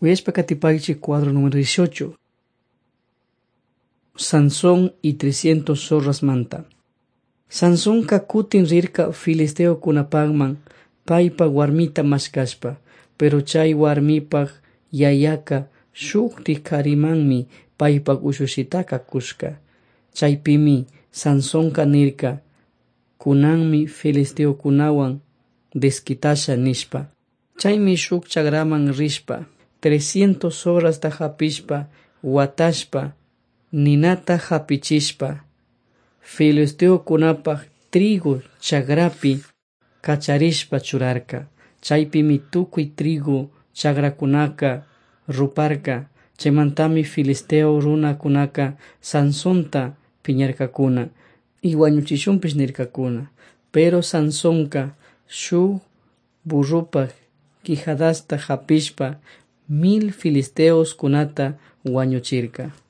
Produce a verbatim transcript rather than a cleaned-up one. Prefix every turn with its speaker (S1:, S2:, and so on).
S1: Uyashpa katipaychi cuadro número dieciocho. Sansón y trescientos zorras manta. Sansón kakutin rirka filisteo kunapagman paypa warmita mashkashpa, pero chay warmipag yayaka shukti karimanmi paypag ushushitaka kushka. Chaypimi Sansonka nirka kunanmi filisteo kunawan desquitasha nishpa. Chaymi shuk chagraman rishpa trescientos horas ta hapishpa watashpa ninata hapichishpa filisteo kunapag trigo chagrapi kacharishpa churarka. Chaypimi tukuy trigo chagrakunaka ruparka. Chaymantami filisteo runakunaka Sansonta piñarkakuna y wañuchishunpish nirkakuna. Pero Sansonka shuk burrupag quijadasta hapishpa mil filisteos kunata wañuchirka.